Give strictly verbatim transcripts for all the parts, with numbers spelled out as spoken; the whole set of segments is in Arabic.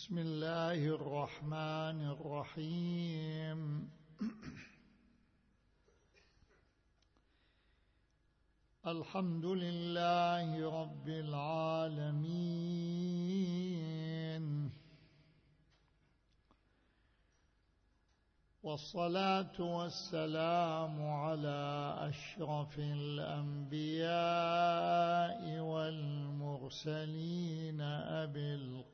بسم الله الرحمن الرحيم. الحمد لله رب العالمين، والصلاة والسلام على أشرف الأنبياء والمرسلين أبي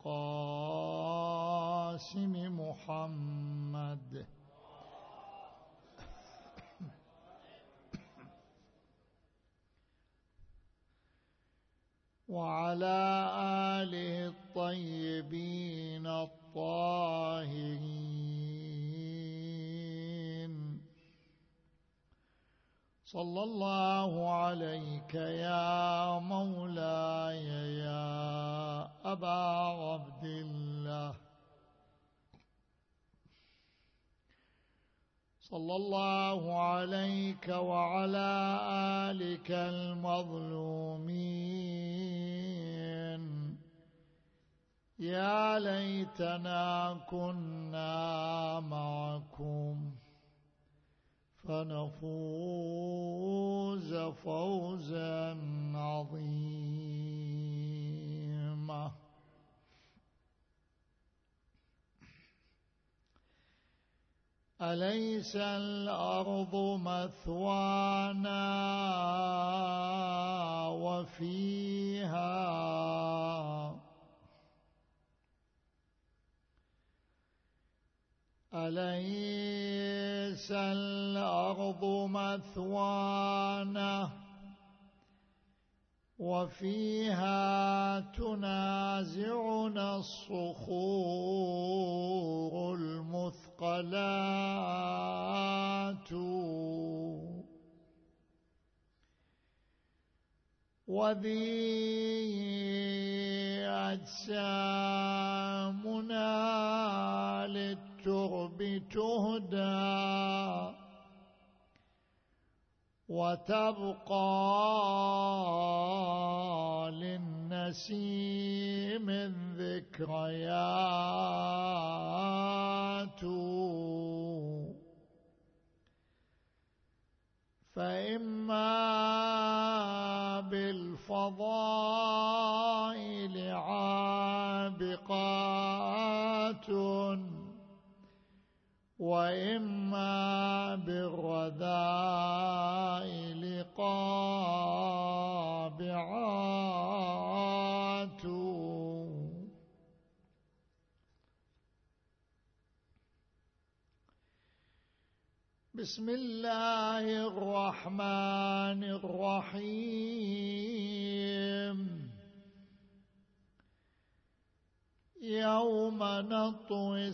القاسم محمد وعلى آله الطيبين الطاهرين. صلى الله عليك يا مولاي يا أبا عبد الله، صلى الله عليك وعلى آلك المظلومين. يا ليتنا كنا معكم فنفوز فوزا عظيما. أليس الأرض مثوانا وفيها أليس الأرض مثوانا وفيها تنازعنا الصخور المثقلات وذي أجسامنا للترب تهدى وتبقى للنسيم الذكريات. فإما بالفضائل عابقات وإما بالرذائل قابعات. بسم الله الرحمن الرحيم. يوم نطوي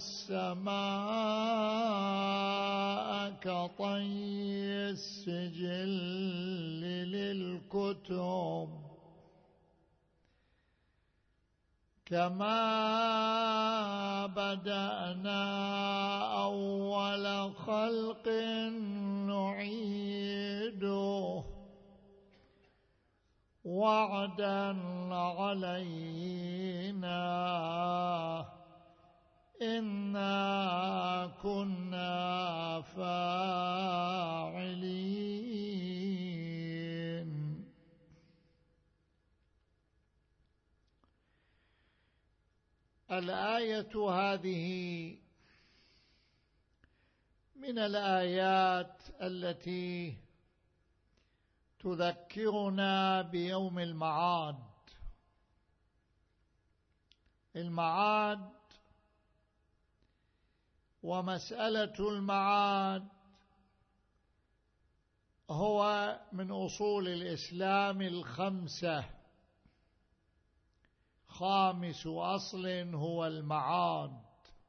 السماء كطي السجل للكتب كما بدأنا أول خلق نعيده وعدا علينا إنا كنا فاعلين. الآية هذه من الآيات التي تذكرنا بيوم المعاد. المعاد ومسألة المعاد هو من أصول الإسلام الخمسة، خامس أصل هو المعاد.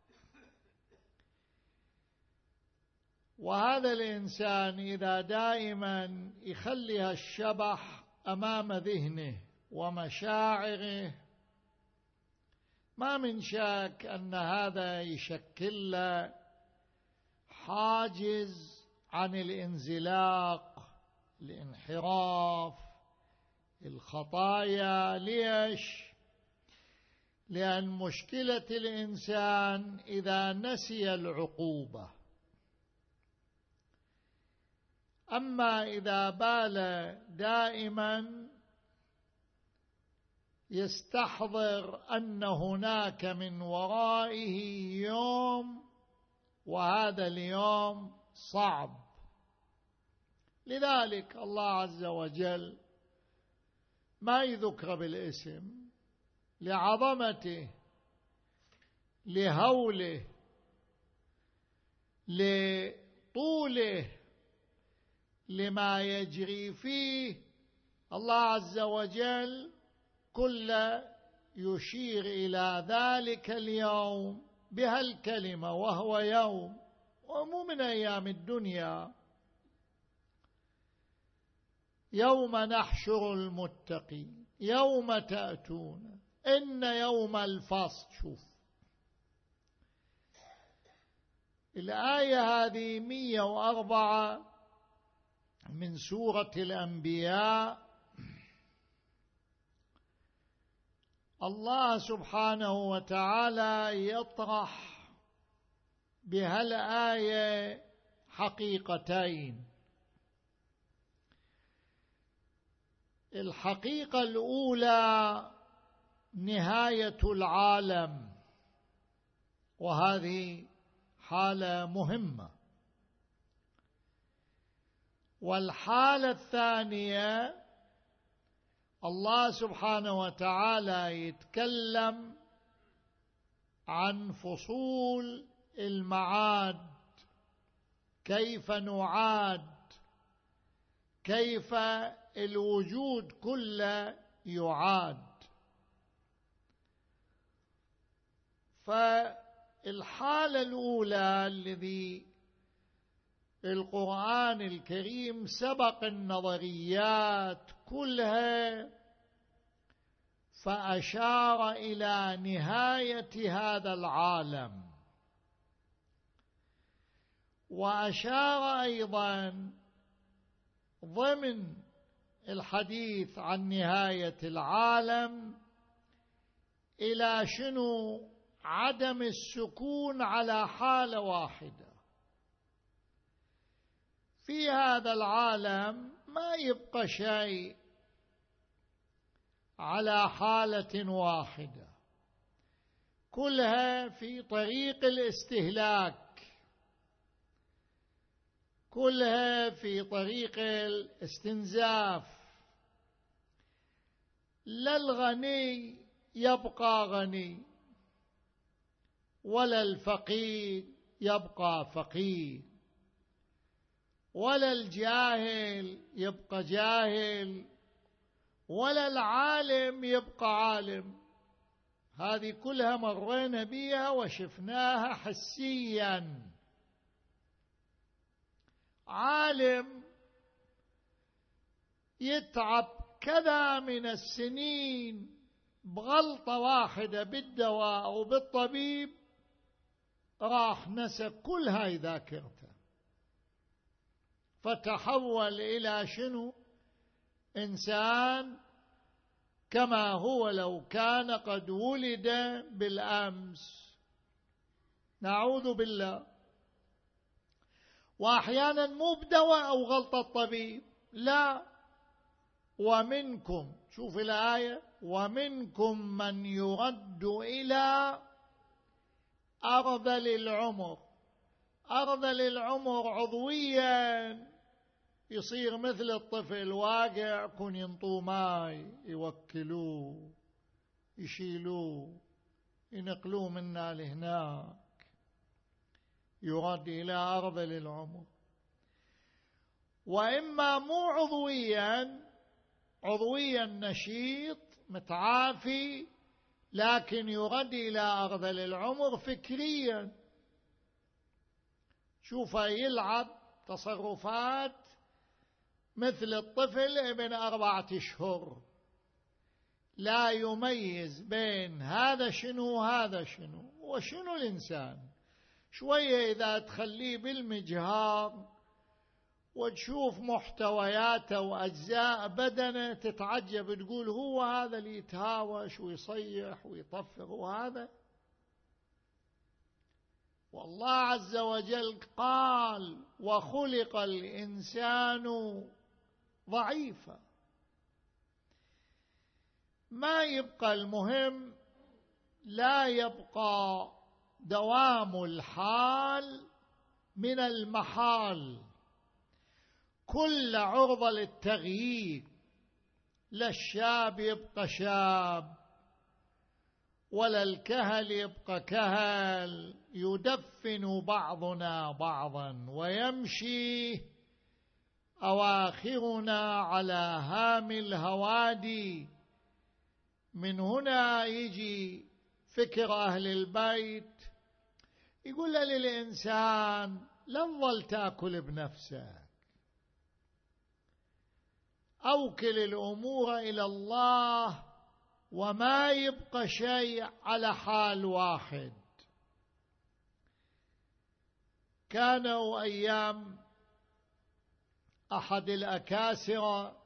وهذا الإنسان إذا دائما يخلي الشبح أمام ذهنه ومشاعره ما من شك أن هذا يشكل حاجز عن الانزلاق، الانحراف، الخطايا. ليش؟ لأن مشكلة الإنسان إذا نسي العقوبة. أما إذا بال دائما يستحضر أن هناك من ورائه يوم، وهذا اليوم صعب. لذلك الله عز وجل ما يذكر بالاسم لعظمته، لهوله، لطوله، لما يجري فيه. الله عز وجل كل يشير إلى ذلك اليوم بهالكلمة، وهو يوم، ومو من أيام الدنيا. يوم نحشر المتقين يوم تأتون إن يوم الفصل. شوف الآية هذه مئة وأربعة من سورة الأنبياء. الله سبحانه وتعالى يطرح بهالآية حقيقتين. الحقيقة الأولى نهاية العالم، وهذه حالة مهمة. والحالة الثانية الله سبحانه وتعالى يتكلم عن فصول المعاد، كيف نعاد، كيف الوجود كله يعاد. فالحالة الأولى الذي القرآن الكريم سبق النظريات كلها فأشار إلى نهاية هذا العالم، وأشار أيضا ضمن الحديث عن نهاية العالم إلى شنو؟ عدم السكون على حالة واحدة. في هذا العالم ما يبقى شيء على حالة واحدة، كلها في طريق الاستهلاك، كلها في طريق الاستنزاف. لا الغني يبقى غني، ولا الفقير يبقى فقير، ولا الجاهل يبقى جاهل، ولا العالم يبقى عالم. هذه كلها مرينا بها وشفناها حسيا. عالم يتعب كذا من السنين بغلطة واحدة بالدواء وبالطبيب، راح نسى كل هاي ذاكرته، فتحول إلى شنو؟ إنسان كما هو لو كان قد ولد بالأمس. نعوذ بالله. وأحيانا مو بدواء أو غلطة طبيب، لا. ومنكم، شوف الآية، ومنكم من يرد إلى أرذل العمر. أرذل العمر عضويا يصير مثل الطفل واقع، كن ينطوه ماي، يوكلوه، يشيلوه، ينقلوه منا لهناك، يرد إلى أرذل العمر. وإما مو عضويا، عضويا نشيط متعافي، لكن يرد إلى أرذل العمر فكريا. شوفه يلعب تصرفات مثل الطفل ابن أربعة أشهر، لا يميز بين هذا شنو وهذا شنو وشنو. الإنسان شوية إذا تخليه بالمجهار وتشوف محتوياته وأجزاء بدنه تتعجب، تقول هو هذا اللي يتهاوش ويصيح ويطفق هو هذا؟ والله عز وجل قال وخلق الإنسان ضعيفا. ما يبقى المهم، لا يبقى دوام الحال من المحال، كل عرضة للتغيير. لا الشاب يبقى شاب ولا الكهل يبقى كهل، يدفن بعضنا بعضا ويمشي أواخرنا على هام الهوادي. من هنا يجي فكر أهل البيت، يقول للإنسان لا تظل تأكل بنفسك، أوكل الأمور إلى الله، وما يبقى شيء على حال واحد. كانوا أيام أحد الأكاسرة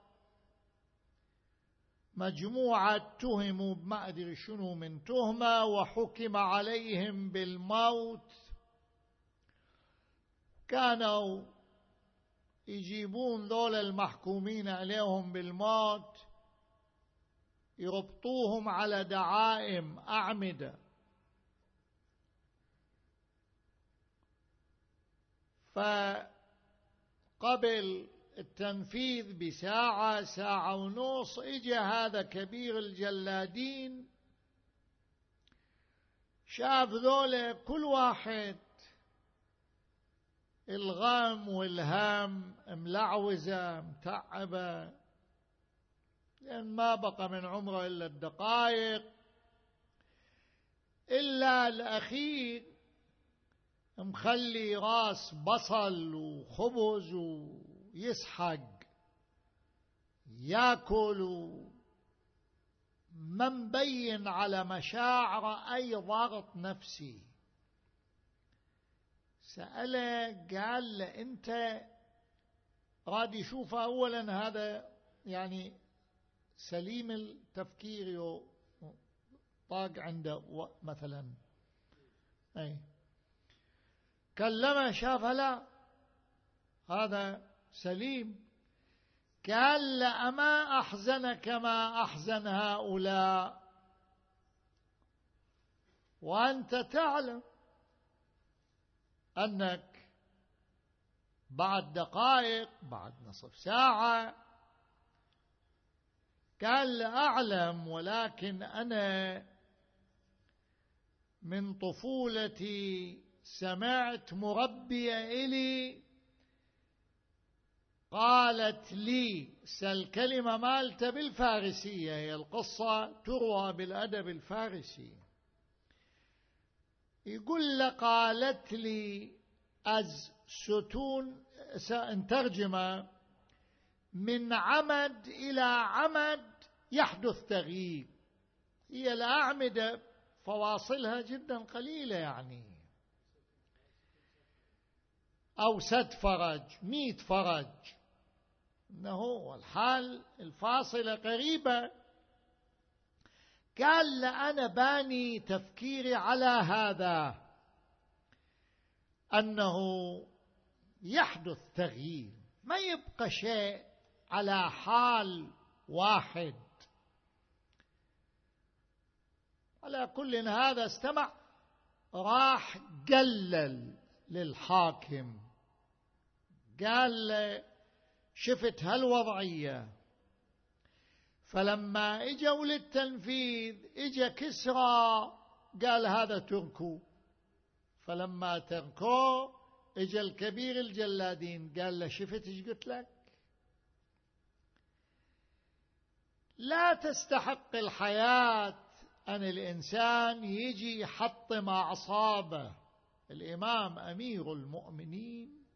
مجموعة تهموا بما أدري شنو من تهمة، وحكم عليهم بالموت. كانوا يجيبون ذول المحكومين عليهم بالموت يربطوهم على دعائم أعمدة، فقبل التنفيذ بساعة ساعة ونص إجا هذا كبير الجلادين، شاف ذولا كل واحد الغم والهم ملعوزة متعبة، لأن ما بقى من عمره إلا الدقائق، إلا الأخير مخلي راس بصل وخبز ويسحق ياكل، ما مبين على مشاعره أي ضغط نفسي. سأله قال له أنت راد يشوف أولا هذا يعني سليم التفكير، طاق عنده مثلا أي كلمه شافها لا هذا سليم. قال له أما أحزنك ما أحزن هؤلاء وأنت تعلم أنك بعد دقائق بعد نصف ساعة. قال أعلم، ولكن أنا من طفولتي سمعت مربية إلي قالت لي، الكلمة مالته بالفارسية، هي القصة تروى بالأدب الفارسي، يقول له قالت لي أز ستون، سنترجمه، من عمد إلى عمد يحدث تغيير. هي الأعمدة فواصلها جدا قليلة، يعني أو ست فرج مئة فرج، إنه الحال الفاصلة قريبة. قال له أنا باني تفكيري على هذا، أنه يحدث تغيير، ما يبقى شيء على حال واحد. على كل هذا استمع، راح قلل للحاكم، قال له شفت هالوضعية. فلما اجوا للتنفيذ اجا كسرى قال هذا تركوا، فلما تركوه اجا الكبير الجلادين قال له شفت ايش قلت لك؟ لا تستحق الحياة أن الإنسان يجي يحطم أعصابه. الإمام أمير المؤمنين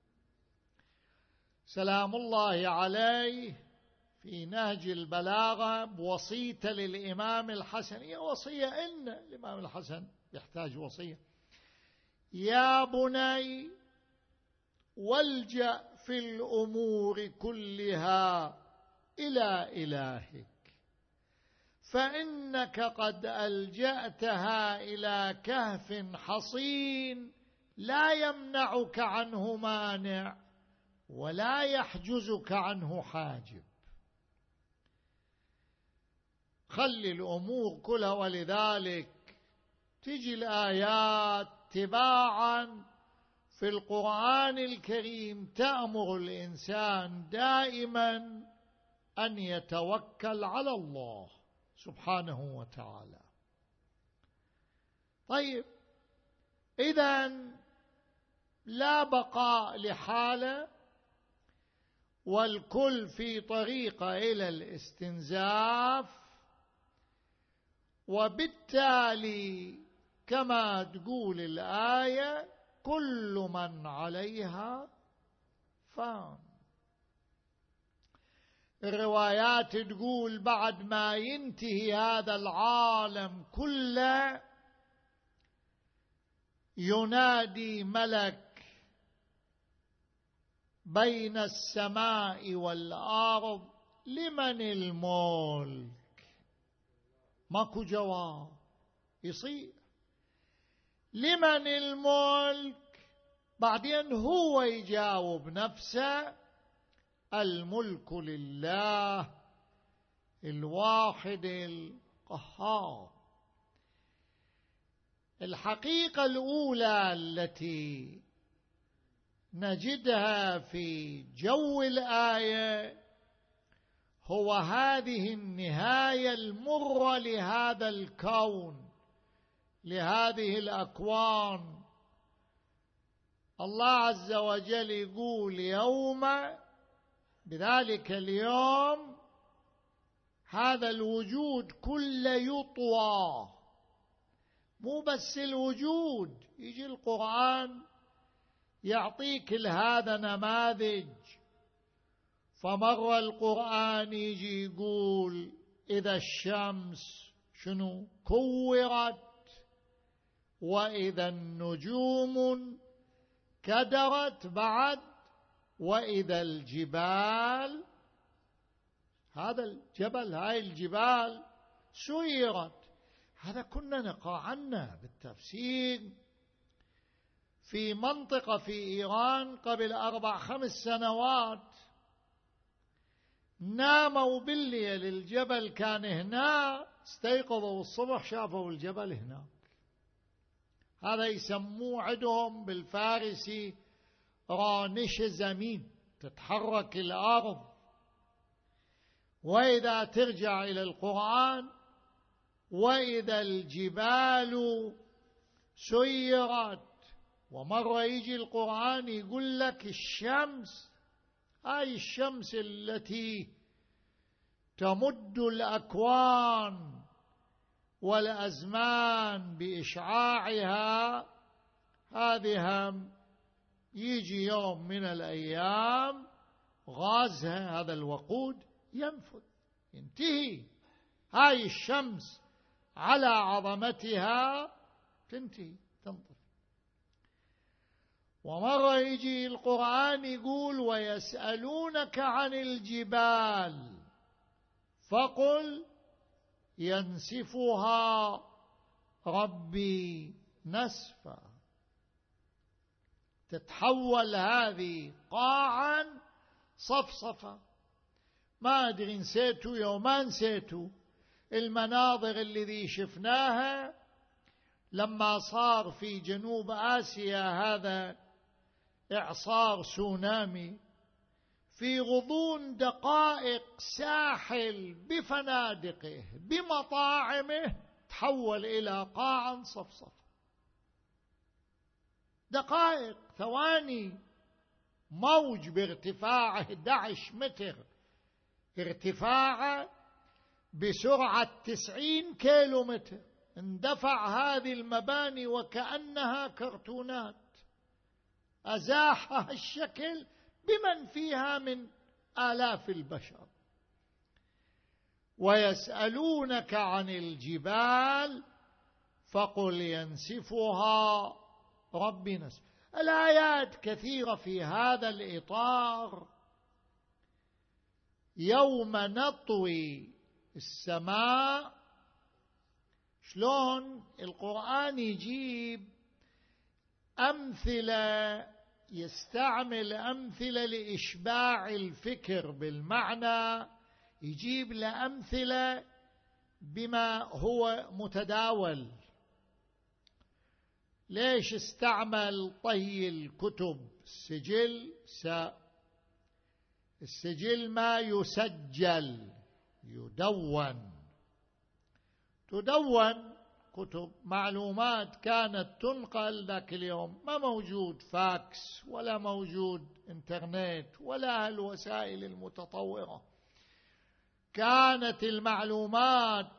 سلام الله عليه في نهج البلاغة بوصيته للإمام الحسن، هي وصية إن الإمام الحسن يحتاج وصية، يا بني والجأ في الأمور كلها إلى إلهك، فإنك قد ألجأتها إلى كهف حصين لا يمنعك عنه مانع ولا يحجزك عنه حاجب. خلي الأمور كلها. ولذلك تجي الآيات تباعا في القرآن الكريم تأمر الإنسان دائما أن يتوكل على الله سبحانه وتعالى. طيب، إذن لا بقاء لحالة، والكل في طريقة إلى الاستنزاف، وبالتالي كما تقول الآية كل من عليها فان. الروايات تقول بعد ما ينتهي هذا العالم كله ينادي ملك بين السماء والأرض: لمن الملك؟ ماكو جواب. يصير لمن الملك، بعدين هو يجاوب نفسه: الملك لله الواحد القهار. الحقيقة الأولى التي نجدها في جو الآية هو هذه النهاية المرة لهذا الكون، لهذه الأكوان. الله عز وجل يقول: يوم، بذلك اليوم هذا الوجود كله يطوى. مو بس الوجود، يجي القرآن يعطيك هذا نماذج. فمر القرآن يجي يقول: إذا الشمس شنو كورت، وإذا النجوم كدرت، بعد وإذا الجبال، هذا الجبل، هاي الجبال سيرت. هذا كنا نقرأ عنه بالتفسير في منطقة في إيران قبل أربع خمس سنوات. ناموا بالليل، الجبل كان هنا، استيقظوا الصبح شافوا الجبل هناك. هذا يسموه عندهم بالفارسي رانش زمين، تتحرك الأرض. وإذا ترجع إلى القرآن: وإذا الجبال سيرت. ومرة يجي القرآن يقول لك الشمس، هاي الشمس التي تمد الأكوان والأزمان بإشعاعها، هذه هم يجي يوم من الأيام غازها، هذا الوقود ينفذ، ينتهي. هاي الشمس على عظمتها تنتهي، تنطفي. ومرة يجي القرآن يقول: ويسألونك عن الجبال فقل ينسفها ربي نسفا. تتحول هذه قاعا صفصفة. ما أدري نسيتوا يوما نسيتوا المناظر الذي شفناها لما صار في جنوب آسيا هذا إعصار سونامي، في غضون دقائق ساحل بفنادقه بمطاعمه تحول إلى قاعا صفصفة. دقائق، ثواني. موج بارتفاع أحد عشر متر، ارتفاعه بسرعة تسعين كيلو متر، اندفع هذه المباني وكأنها كرتونات، أزاحها الشكل بمن فيها من آلاف البشر. ويسألونك عن الجبال فقل ينسفها ربي نسفا. الآيات كثيرة في هذا الإطار. يوم نطوي السماء، شلون القرآن يجيب أمثلة، يستعمل أمثلة لإشباع الفكر بالمعنى، يجيب لأمثلة بما هو متداول. ليش استعمل طي الكتب؟ السجل ساء، السجل ما يسجل، يدون، تدون كتب معلومات كانت تنقل ذاك اليوم، ما موجود فاكس ولا موجود انترنت ولا هالوسائل المتطورة. كانت المعلومات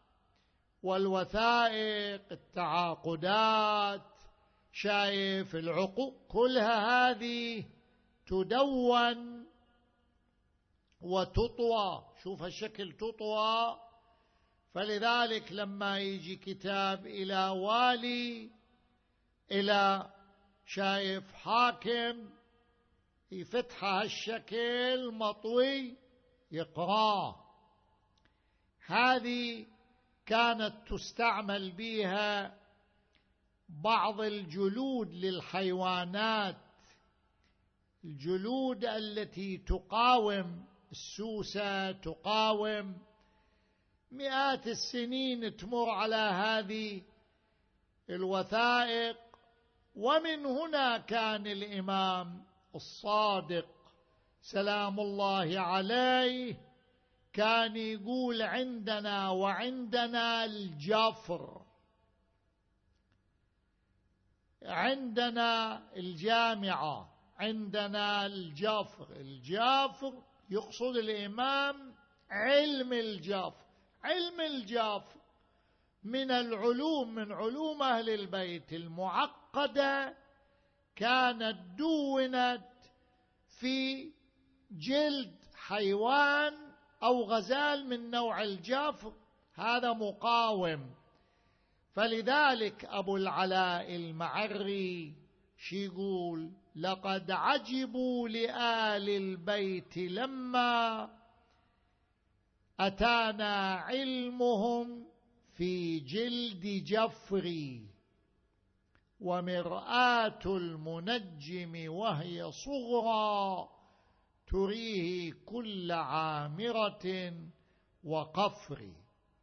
والوثائق، التعاقدات، شايف العقود، كلها هذه تدون وتطوى. شوف هالشكل تطوى. فلذلك لما يجي كتاب إلى والي، إلى شايف حاكم، يفتحها هالشكل مطوي يقراه. هذه كانت تستعمل بها بعض الجلود للحيوانات، الجلود التي تقاوم السوسة، تقاوم. مئات السنين تمر على هذه الوثائق. ومن هنا كان الإمام الصادق سلام الله عليه كان يقول عندنا وعندنا الجفر، عندنا الجامعة، عندنا الجفر. الجفر يقصد الإمام علم الجفر. علم الجفر من العلوم، من علوم أهل البيت المعقدة، كانت دونت في جلد حيوان أو غزال من نوع الجفر، هذا مقاوم. فلذلك أبو العلاء المعري شي يقول: لقد عجبوا لآل البيت لما أتانا علمهم في جلد جفري، ومرآة المنجم وهي صغرى تريه كل عامرة وقفر.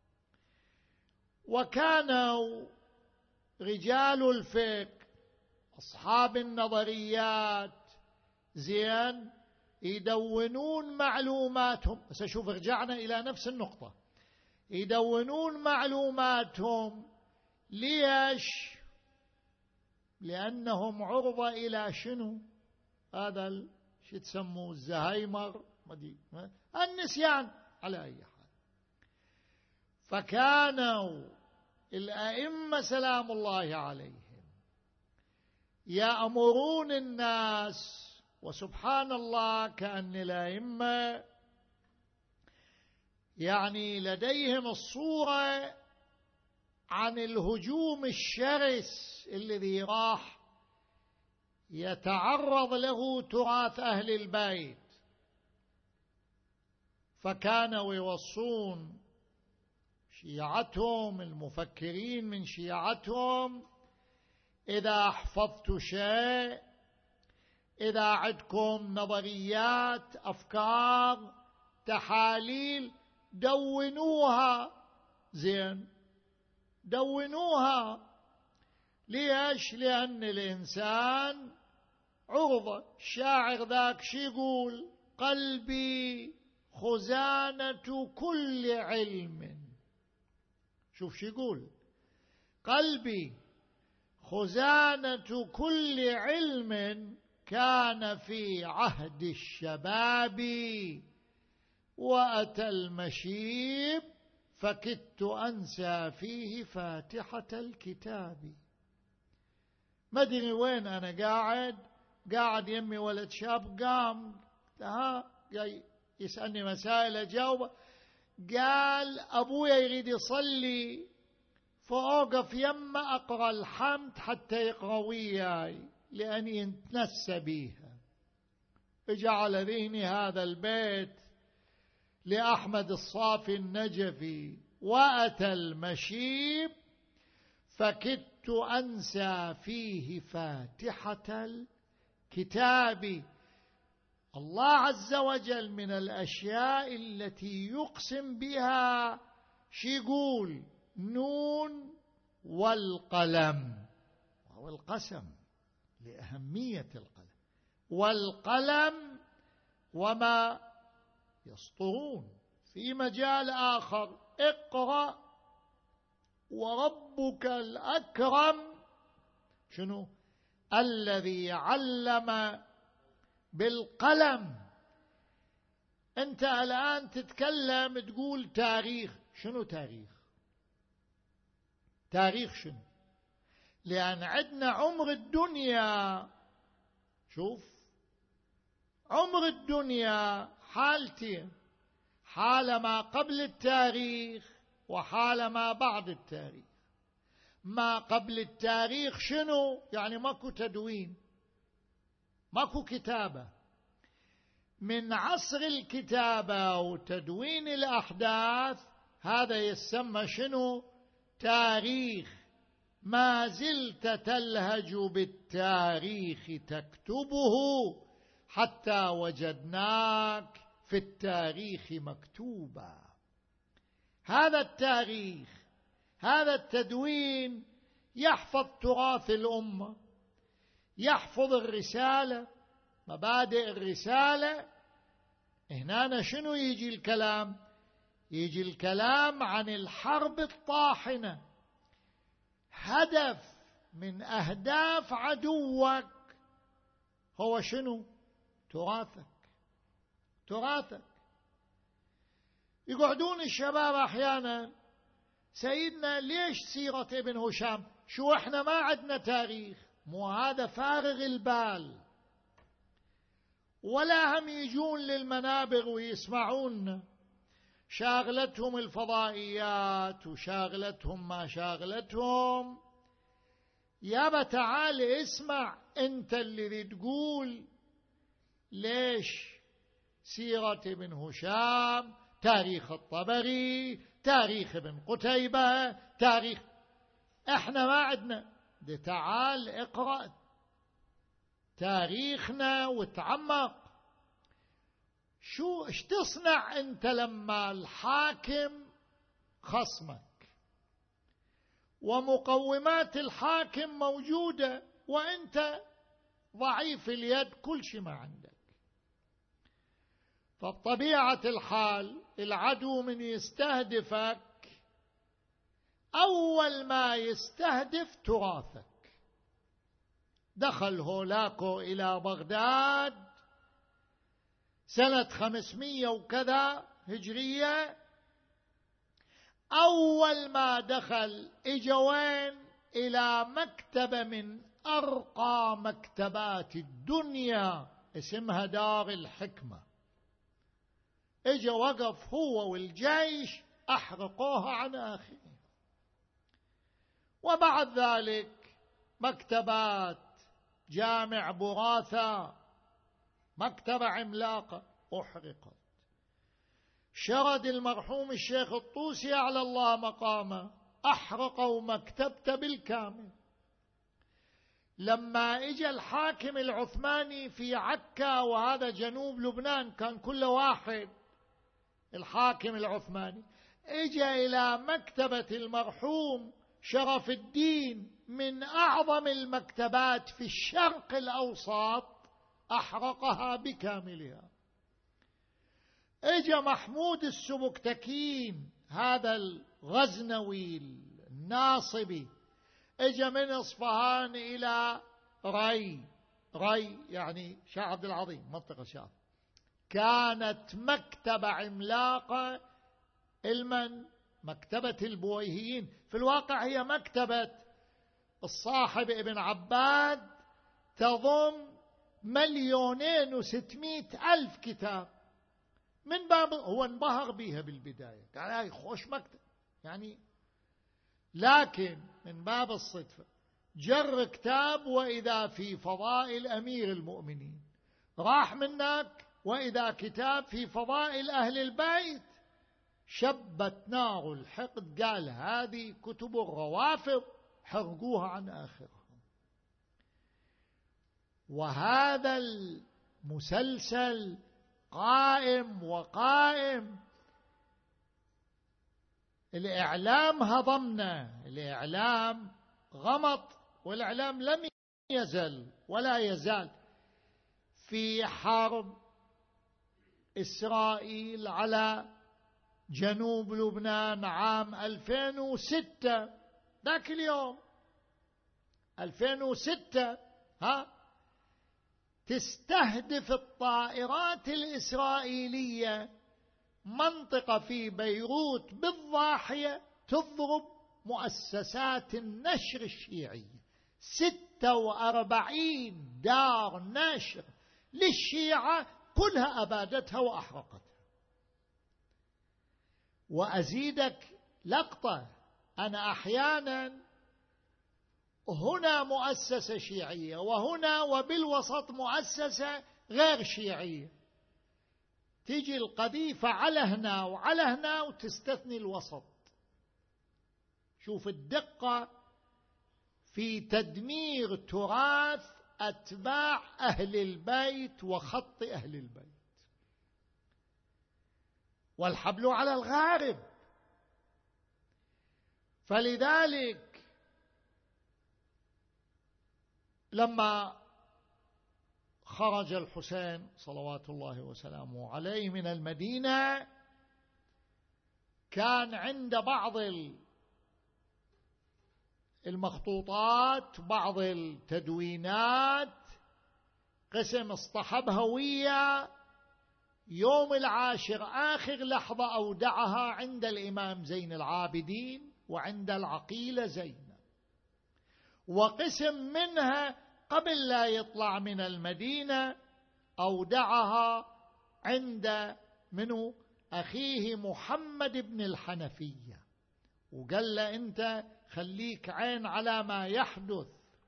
وكانوا رجال الفقه أصحاب النظريات زين يدونون معلوماتهم. بس شوف، رجعنا إلى نفس النقطة، يدونون معلوماتهم. ليش؟ لأنهم عرضة إلى شنو؟ هذا شو تسموه، الزهايمر، النسيان، على أي حال. فكانوا الأئمة سلام الله عليهم يأمرون الناس، وسبحان الله كأن الأئمة يعني لديهم الصورة عن الهجوم الشرس الذي راح يتعرض له تراث أهل البيت. فكانوا يوصون شيعتهم، المفكرين من شيعتهم: إذا حفظت شيء، إذا عندكم نظريات، أفكار، تحاليل، دونوها. زين، دونوها. ليش؟ لأن الإنسان عرضة. الشاعر ذاك شي يقول: قلبي خزانة كل علم. شوف شي يقول: قلبي خزانة كل علم كان في عهد الشباب، وأتى المشيب فكدت أنسى فيه فاتحة الكتاب. ما أدري وين أنا قاعد، قاعد يمي ولد شاب قام ها جاي يسألني مسائل أجاوبه. قال: أبويا يريد يصلي، فأوقف يمه أقرأ الحمد حتى يقرأ وياي. لأن يتنسى بيها. فجعل ذهني هذا البيت لأحمد الصافي النجفي: وأتى المشيب فكدت أنسى فيه فاتحة الكتاب. الله عز وجل من الأشياء التي يقسم بها شي يقول: نون والقلم، وهو القسم لأهمية القلم، والقلم وما يسطرون. في مجال آخر: اقرأ وربك الأكرم شنو؟ الذي علم بالقلم. أنت الآن تتكلم تقول تاريخ. شنو تاريخ؟ تاريخ شنو؟ لأن عندنا عمر الدنيا. شوف، عمر الدنيا حالتين: حال ما قبل التاريخ وحال ما بعد التاريخ. ما قبل التاريخ شنو؟ يعني ماكو تدوين، ماكو كتابة. من عصر الكتابة وتدوين الأحداث هذا يسمى شنو؟ تاريخ. ما زلت تلهج بالتاريخ تكتبه حتى وجدناك في التاريخ مكتوبا. هذا التاريخ، هذا التدوين يحفظ تراث الأمة، يحفظ الرسالة، مبادئ الرسالة. هنا شنو يجي الكلام؟ يجي الكلام عن الحرب الطاحنة. هدف من أهداف عدوك هو شنو؟ تراثك. تراثك. يقعدون الشباب أحيانا: سيدنا ليش سيرة ابن هشام؟ شو احنا ما عندنا تاريخ؟ مو هذا فارغ البال. ولا هم يجون للمنابر ويسمعون، شاغلتهم الفضائيات وشاغلتهم ما شاغلتهم. يابا تعال اسمع، انت اللي تقول ليش سيرة ابن هشام، تاريخ الطبري، تاريخ ابن قتيبة، تاريخ. احنا ما عندنا. دي تعال اقرأ تاريخنا وتعمق. شو ايش تصنع انت لما الحاكم خصمك ومقومات الحاكم موجودة وانت ضعيف اليد، كل شيء ما عندك؟ فبطبيعة الحال العدو من يستهدفك أول ما يستهدف تراثك. دخل هولاكو إلى بغداد سنة خمسمية وكذا هجرية. أول ما دخل إجا وين؟ إلى مكتبة من أرقى مكتبات الدنيا اسمها دار الحكمة. إجا وقف هو والجيش، أحرقوها عن آخره. وبعد ذلك مكتبات جامع براثة، مكتبة عملاقة، أحرقت. شرد المرحوم الشيخ الطوسي على الله مقامه، أحرقوا مكتبته بالكامل. لما إجا الحاكم العثماني في عكا، وهذا جنوب لبنان، كان كل واحد الحاكم العثماني، إجا إلى مكتبة المرحوم شرف الدين من أعظم المكتبات في الشرق الأوسط، أحرقها بكاملها. إجا محمود السبكتكين هذا الغزنوي الناصبي، إجا من إصفهان إلى ري. ري يعني شاه عبد العظيم، منطقة شاه. كانت مكتبة عملاقة. المن مكتبة البويهيين، في الواقع هي مكتبة الصاحب ابن عباد، تضم مليونين وستمائة ألف كتاب. من باب هو انبهر بها بالبداية، قال هاي خوش مكتب يعني، لكن من باب الصدفة جر كتاب وإذا في فضائل أمير المؤمنين، راح منك وإذا كتاب في فضائل أهل البيت، شبت نار الحقد، قال هذه كتب الروافض حرقوها عن آخرهم. وهذا المسلسل قائم وقائم. الإعلام هضمنا، الإعلام غمط، والإعلام لم يزل ولا يزال في حرب إسرائيل على جنوب لبنان عام ألفين وستة، ذاك اليوم ألفين وستة، ها تستهدف الطائرات الإسرائيلية منطقة في بيروت بالضاحية، تضرب مؤسسات النشر الشيعية، ستة وأربعين دار نشر للشيعة كلها أبادتها وأحرقتها. وأزيدك لقطة، أنا أحيانا هنا مؤسسة شيعية وهنا وبالوسط مؤسسة غير شيعية، تيجي القذيفة على هنا وعلى هنا وتستثني الوسط. شوف الدقة في تدمير تراث أتباع أهل البيت وخط أهل البيت، والحبل على الغارب. فلذلك لما خرج الحسين صلوات الله وسلامه عليه من المدينة، كان عند بعض المخطوطات بعض التدوينات قسم اصطحب هوية يوم العاشر آخر لحظة أودعها عند الإمام زين العابدين وعند العقيلة زينب، وقسم منها قبل لا يطلع من المدينة أودعها عند منه أخيه محمد بن الحنفية، وقال له أنت خليك عين على ما يحدث.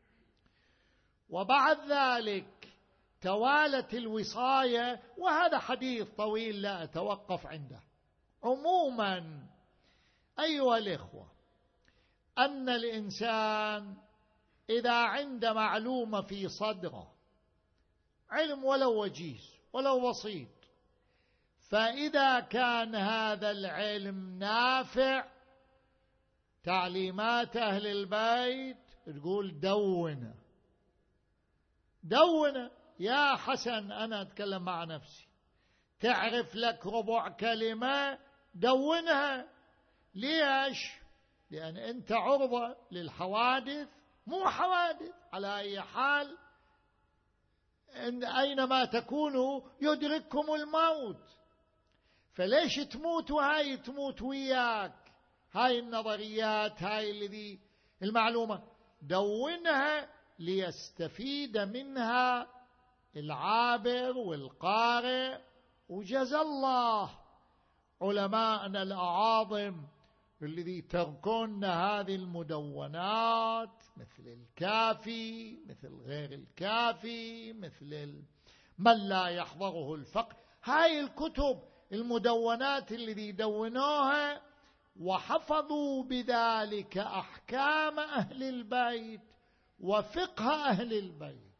وبعد ذلك توالت الوصاية، وهذا حديث طويل لا أتوقف عنده. عموما أيها الإخوة، أن الإنسان إذا عند معلومة في صدره، علم ولو وجيز ولو بسيط، فإذا كان هذا العلم نافع، تعليمات أهل البيت تقول دونه دونه. يا حسن أنا أتكلم مع نفسي، تعرف لك ربع كلمة دونها. ليش؟ لأن أنت عرضة للحوادث، مو حوادث على أي حال، إن أينما تكونوا يدرككم الموت، فليش تموت وهاي تموت وياك؟ هاي النظريات، هاي الذي المعلومة دونها ليستفيد منها العابر والقارئ. وجزى الله علماءنا الأعاظم الذي تركون هذه المدونات، مثل الكافي، مثل غير الكافي، مثل من لا يحضره الفقه، هاي الكتب المدونات الذي دونوها وحفظوا بذلك أحكام أهل البيت وفقه أهل البيت.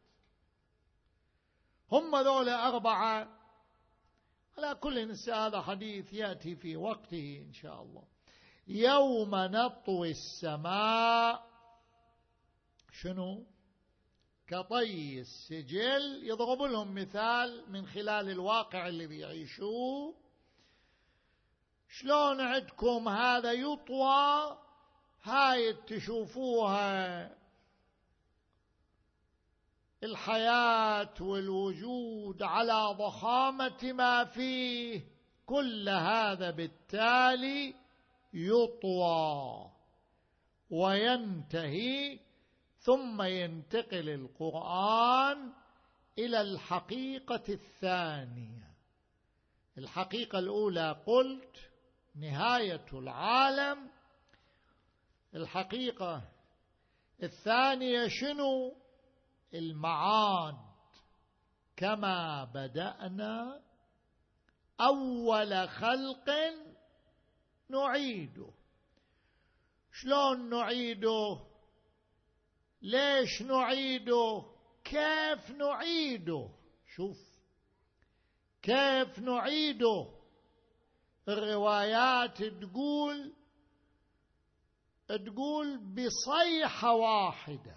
هم ذول أربعة. على كل هذا حديث يأتي في وقته إن شاء الله. يوم نطوي السماء شنو؟ كطي السجل. يضرب لهم مثال من خلال الواقع الذي يعيشوه. شلون عندكم هذا يطوى، هاي تشوفوها الحياة والوجود على ضخامة ما فيه، كل هذا بالتالي يطوى وينتهي، ثم ينتقل القرآن إلى الحقيقة الثانية. الحقيقة الأولى قلت نهاية العالم، الحقيقة الثانية شنو؟ المعاد، كما بدأنا أول خلق نعيده. شلون نعيده؟ ليش نعيده؟ كيف نعيده؟ شوف كيف نعيده. الروايات تقول تقول بصيحة واحدة.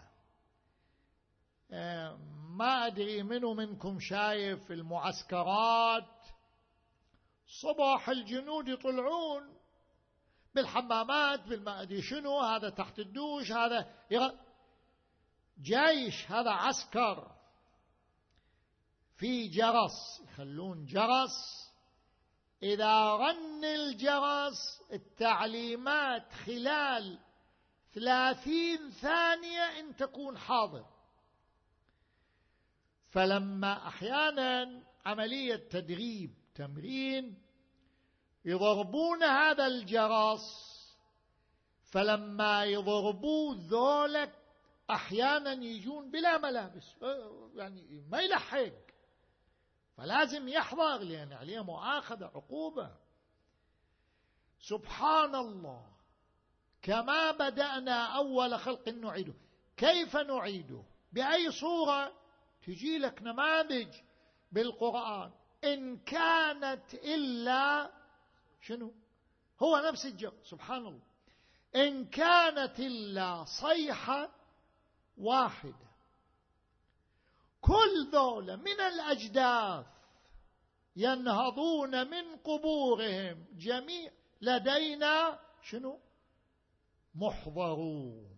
ما أدري منو منكم شايف المعسكرات صباح الجنود يطلعون بالحمامات بالما أدري شنو، هذا تحت الدوش، هذا جيش، هذا عسكر، في جرس، يخلون جرس، إذا رن الجرس التعليمات خلال ثلاثين ثانية أن تكون حاضر. فلما أحيانا عملية تدريب تمرين يضربون هذا الجرس، فلما يضربوه ذولك أحيانا يجون بلا ملابس، يعني ما يلحق، فلازم يحضر لأن عليه مؤاخذة عقوبة. سبحان الله، كما بدأنا أول خلق نعيده. كيف نعيده؟ بأي صورة؟ تجي لك نماذج بالقرآن. إن كانت إلا شنو؟ هو نفس الجو. سبحان الله، إن كانت إلا صيحة واحدة، كل ذولا من الأجداث ينهضون من قبورهم جميع لدينا شنو؟ محضرون،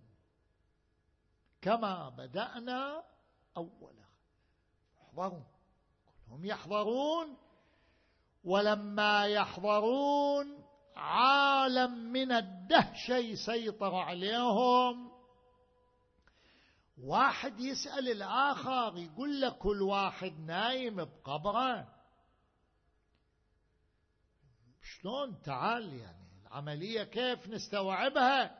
كما بدأنا أولا. محضرون، كلهم يحضرون. ولما يحضرون عالم من الدهشة يسيطر عليهم. واحد يسأل الآخر يقول له كل واحد نايم بقبره. شلون؟ تعال، يعني العملية كيف نستوعبها؟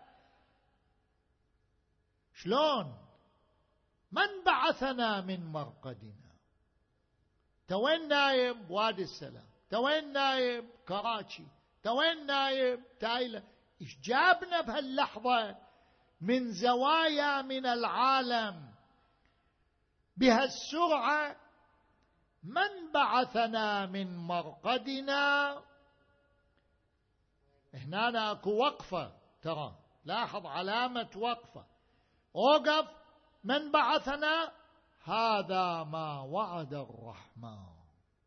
شلون؟ من بعثنا من مرقدنا؟ توين نايم؟ وادي السلام. توين نايم؟ كراتشي. توين نايم؟ تايلاند. إيش جابنا بهاللحظة من زوايا من العالم بهالسرعة؟ من بعثنا من مرقدنا. هنا اكو وقفة، ترى لاحظ علامة وقفة. اوقف. من بعثنا؟ هذا ما وعد الرحمن.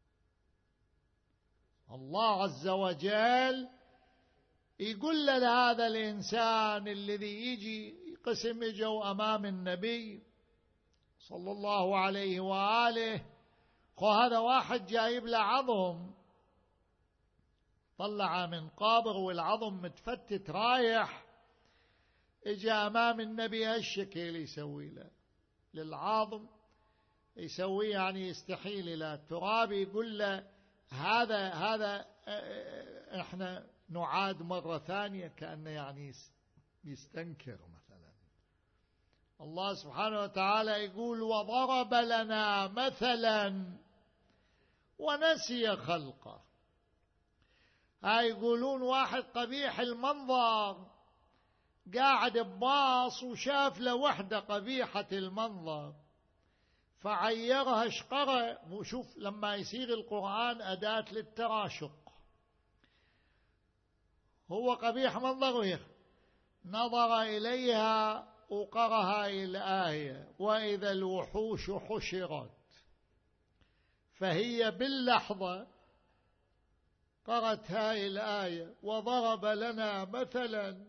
الله عز وجل يقول لهذا الإنسان الذي يجي قسم يجوا أمام النبي صلى الله عليه وآله، خو هذا واحد جايب له عظم، طلع من قابر والعظم متفتت رايح، اجى أمام النبي هالشكل يسوي له للعظم، يسوي يعني يستحيل إلى التراب، يقول له هذا هذا احنا نعاد مرة ثانية، كأنه يعني يستنكر مثلا. الله سبحانه وتعالى يقول وضرب لنا مثلا ونسي خلقه. هاي يقولون واحد قبيح المنظر قاعد بباص وشاف له وحدة قبيحة المنظر فعيرها اشقرة. وشوف لما يصير القرآن أداة للتراشق، هو قبيح منظر، نظر إليها وقرأ هاي الآية وإذا الوحوش حشرت، فهي باللحظة قرأت هاي الآية وضرب لنا مثلا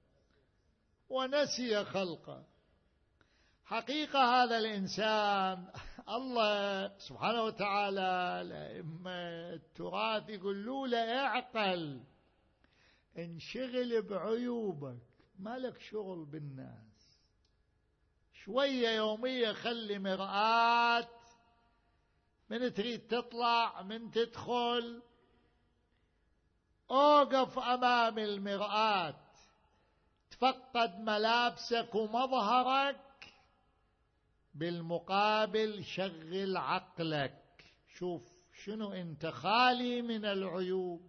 ونسي خلقه. حقيقة هذا الإنسان الله سبحانه وتعالى لأئمة التراث يقولوا له اعقل، انشغل بعيوبك، ما لك شغل بالناس. شوية يومية خلي مرآة، من تريد تطلع من تدخل اوقف أمام المرآة، تفقد ملابسك ومظهرك، بالمقابل شغل عقلك، شوف شنو انت خالي من العيوب.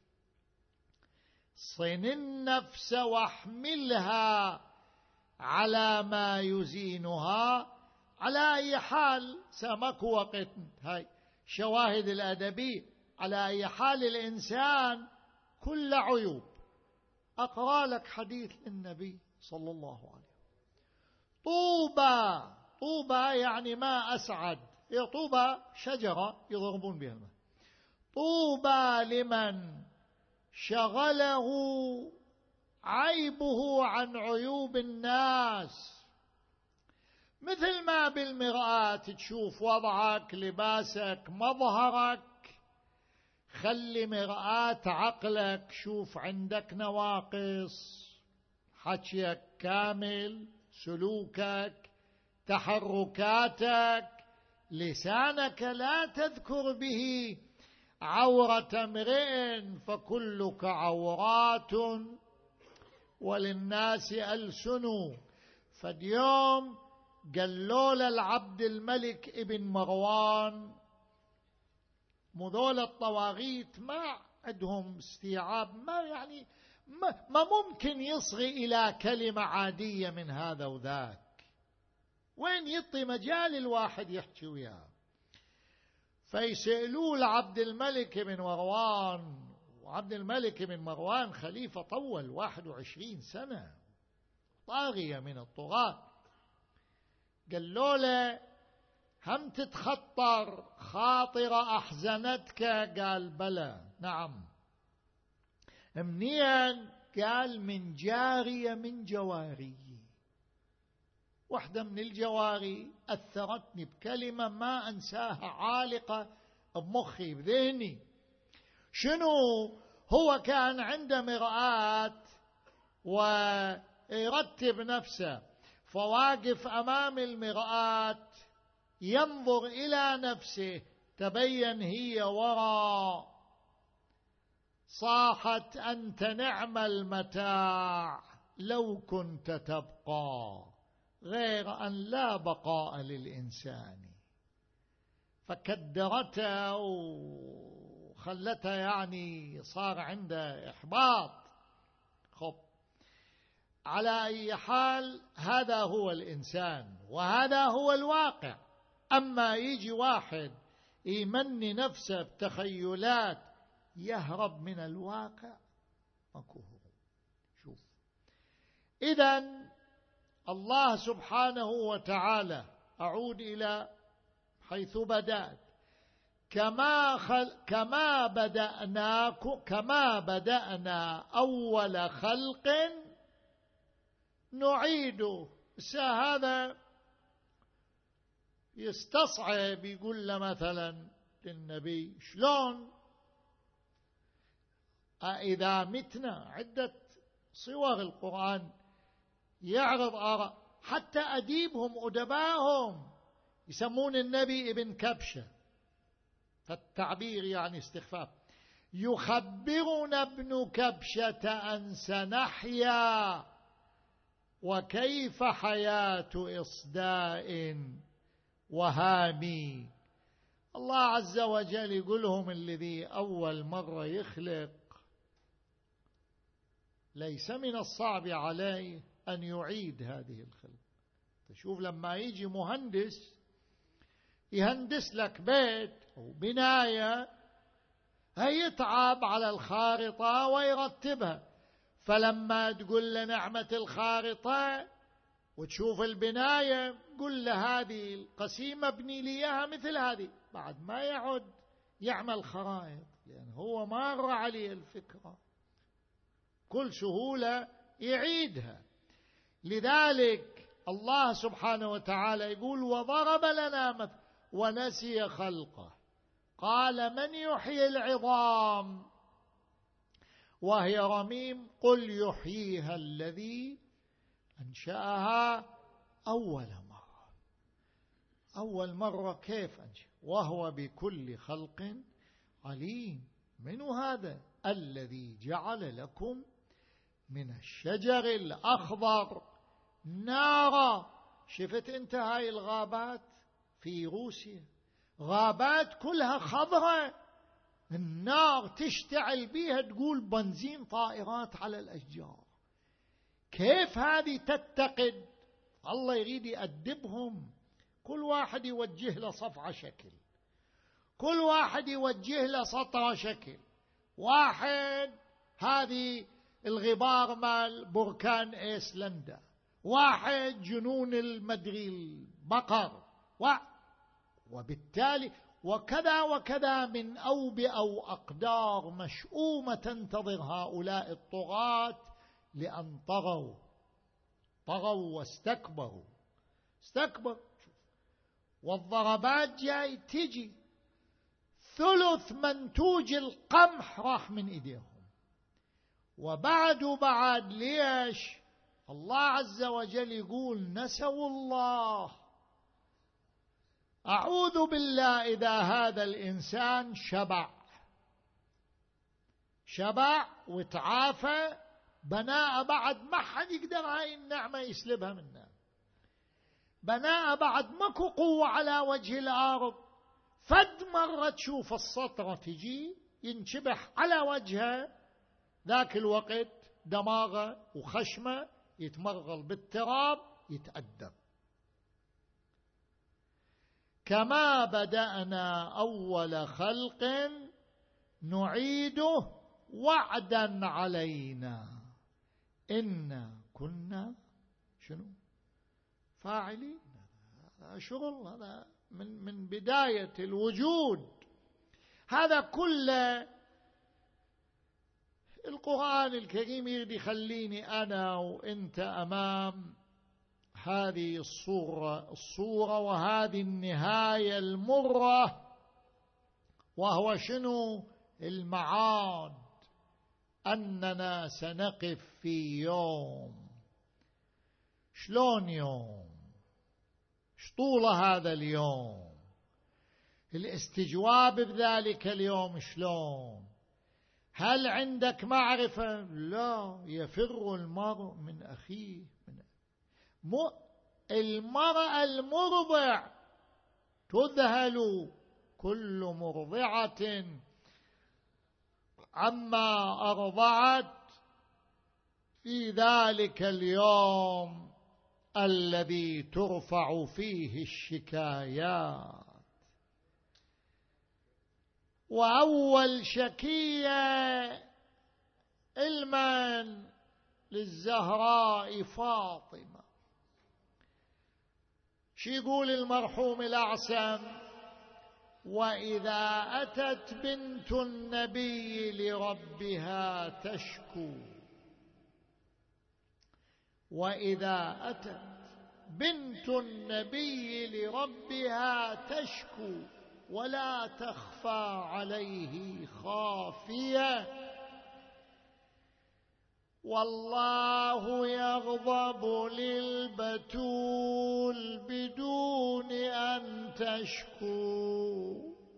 صن النفس واحملها على ما يزينها. على أي حال سامك وقت هاي شواهد الأدبية. على أي حال الإنسان كل عيوب. أقرأ لك حديث النبي صلى الله عليه وسلم: طوبى، طوبى يعني ما أسعد، هي طوبى شجرة يضربون بها الماء. طوبى لمن شغله عيبه عن عيوب الناس. مثل ما بالمرآة تشوف وضعك، لباسك، مظهرك، خلي مرآة عقلك، شوف عندك نواقص، حكيك كامل، سلوكك، تحركاتك، لسانك لا تذكر به عورة امرئ فكلك عورات وللناس ألسن. فاليوم قالوا للعبد الملك ابن مروان، مذول الطواغيت ما عندهم استيعاب، ما يعني ما, ما ممكن يصغي إلى كلمة عادية من هذا وذاك، وين يعطي مجال الواحد يحكي وياه. فيسألوا لعبد الملك بن مروان، وعبد الملك بن مروان خليفة طول واحد وعشرين سنة، طاغية من الطغاة. قالوا له: هم تتخطر خاطرة أحزنتك؟ قال: بلى. نعم. منين؟ قال: من جارية من جواري، واحدة من الجواري أثرتني بكلمة ما أنساها، عالقة بمخي بذهني. شنو؟ هو كان عنده مرآة ويرتب نفسه، فواقف أمام المرآة ينظر إلى نفسه، تبين هي وراء، صاحت: أنت نعم المتاع لو كنت تبقى، غير أن لا بقاء للإنسان. فكدرته وخلته يعني صار عنده إحباط. خب، على أي حال هذا هو الإنسان وهذا هو الواقع. أما يجي واحد يمني نفسه بتخيلات يهرب من الواقع، ماكو. شوف، إذن الله سبحانه وتعالى، أعود إلى حيث بدأت، كما خل كما بدأناكم كما بدأنا أول خلق نعيده. بس هذا يستصعب، يقول له مثلا للنبي: شلون أإذا متنا؟ عدة صور القرآن يعرض آراء، حتى أديبهم أدبائهم يسمون النبي ابن كبشة، فالتعبير يعني استخفاف. يخبرنا ابن كبشة أن سنحيا وكيف حياة إصداء وهامي. الله عز وجل يقولهم الذي أول مرة يخلق ليس من الصعب عليه أن يعيد هذه الخلق. تشوف لما يجي مهندس يهندس لك بيت أو بناية، هيتعب على الخارطة ويرتبها، فلما تقول له نعمة الخارطة وتشوف البناية قل له هذه القسيمة ابني لي إياها مثل هذه، بعد ما يعد يعمل خرائط، لأن هو مر عليه الفكرة، كل سهولة يعيدها. لذلك الله سبحانه وتعالى يقول: وضرب لنا مثل ونسي خلقه، قال: من يحيي العظام وهي رميم؟ قل يحييها الذي أنشأها أول مرة. أول مرة كيف أنشأ؟ وهو بكل خلق عليم. من هذا الذي جعل لكم من الشجر الأخضر نارا. شفت انت هاي الغابات في روسيا، غابات كلها خضراء، النار تشتعل بيها تقول بنزين طائرات على الأشجار. كيف هذه تتقد؟ الله يريد يأدبهم، كل واحد يوجه له صفعة شكل، كل واحد يوجه له سطرة شكل. واحد هذه الغبار مال بركان ايسلندا، واحد جنون المدري البقر، و... وبالتالي وكذا وكذا من أوبئة وأقدار مشؤومة تنتظر هؤلاء الطغاة لأن طغوا طغوا واستكبروا استكبر. والضربات جاي تجي، ثلث منتوج القمح راح من إيديهم. وبعد بعد ليش؟ الله عز وجل يقول نسوا الله. أعوذ بالله إذا هذا الإنسان شبع شبع وتعافى، بناء بعد ما حد يقدر هاي النعمة يسلبها منا، بناء بعد ماكو قوة على وجه الأرض. فد مرة تشوف السطرة تجي ينشبح على وجهه، ذاك الوقت دماغه وخشمه يتمرغل بالتراب يتأدب. كما بدأنا أول خلق نعيده وعدا علينا إنا كنا شنو فاعلين. هذا شغل، هذا من من بداية الوجود. هذا كله القرآن الكريم يريد يخليني أنا وإنت أمام هذه الصورة الصورة وهذه النهاية المرة، وهو شنو؟ المعاد، أننا سنقف في يوم. شلون يوم؟ شطول هذا اليوم؟ الاستجواب بذلك اليوم شلون؟ هل عندك معرفة؟ لا، يفر المرء من أخيه. من المرأة المرضع تذهل كل مرضعة عما أرضعت في ذلك اليوم الذي ترفع فيه الشكايات. وأول شكية المن للزهراء فاطمة. شي يقول المرحوم الأعسم؟ وإذا أتت بنت النبي لربها تشكو، وإذا أتت بنت النبي لربها تشكو ولا تخفى عليه خافية، والله يغضب للبتول بدون أن تشكو.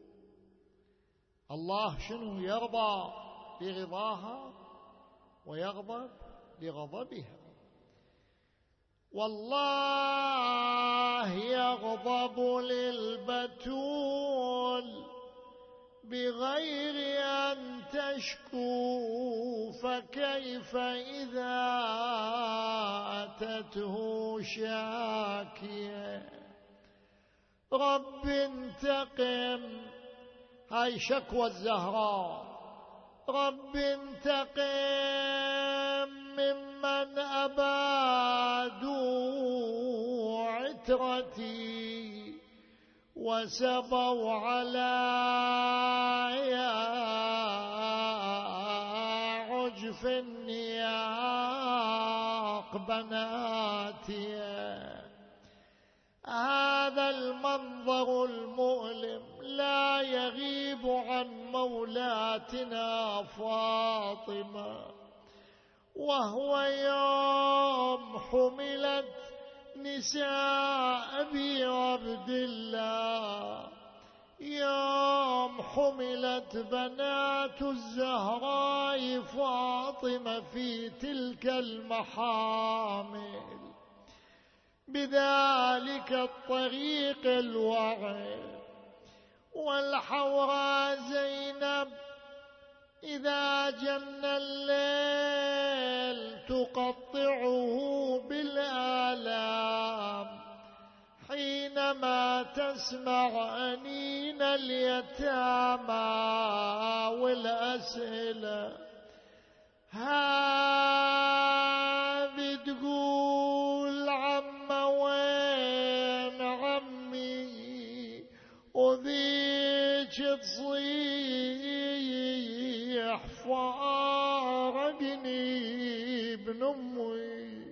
الله شنو؟ يرضى برضاها ويغضب لغضبها. والله يغضب للبتول بغير أن تشكو، فكيف إذا أتته شاكية. رب انتقم، هاي شكوى الزهراء، رب انتقم ممن أبادوا عترتي وسبوا على عجف النياق بناتي. هذا المنظر المؤلم لا يغيب عن مولاتنا فاطمة، وهو يوم حملت نساء أبي عبد الله، يوم وحملت بنات الزهراء فاطمة في تلك المحامل بذلك الطريق الوعر. والحوراء زينب إذا جن الليل تقطعه بالآلام حينما تسمع أنين اليتامى والأسئلة. هذه تقول عم وين عمي، وذيك تصيح فارقني ابن أمي.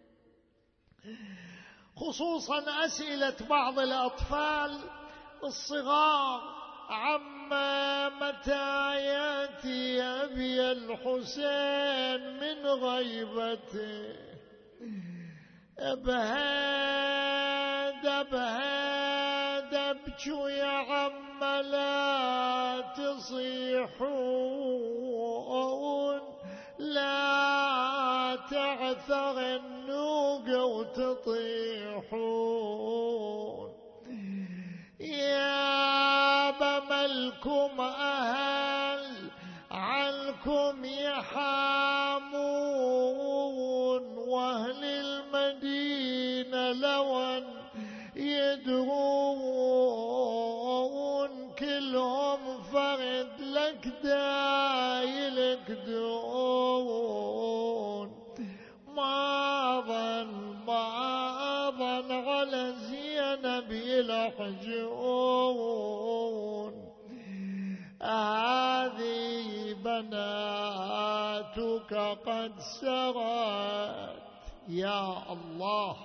خصوصا أسئلة بعض الأطفال الصغار: عما متى يأتي أبي الحسين من غيبته؟ أبهاد أبهاد أبكوا يا عم لا تصيحون، لا تعثر النوق وتطيحون. يا بملكم أهل عنكم يحامون، وأهل المدينة لون يدرون، كلهم فرد لك دايلك دون. ما ظن ما ظن على زينب يلحجون. هذه بناتك قد سرت. يا الله،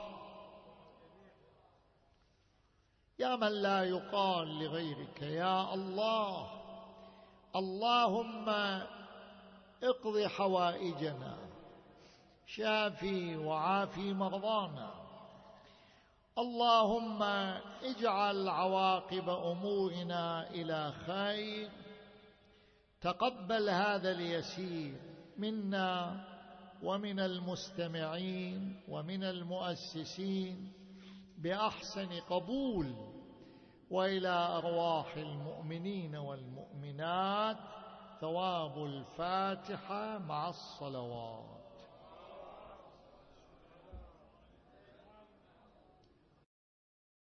يا من لا يقال لغيرك يا الله. اللهم اقض حوائجنا، شافي وعافي مرضانا. اللهم اجعل عواقب أمورنا إلى خير. تقبل هذا اليسير منا ومن المستمعين ومن المؤسسين بأحسن قبول، وإلى أرواح المؤمنين والمؤمنات ثواب الفاتحة مع الصلوات.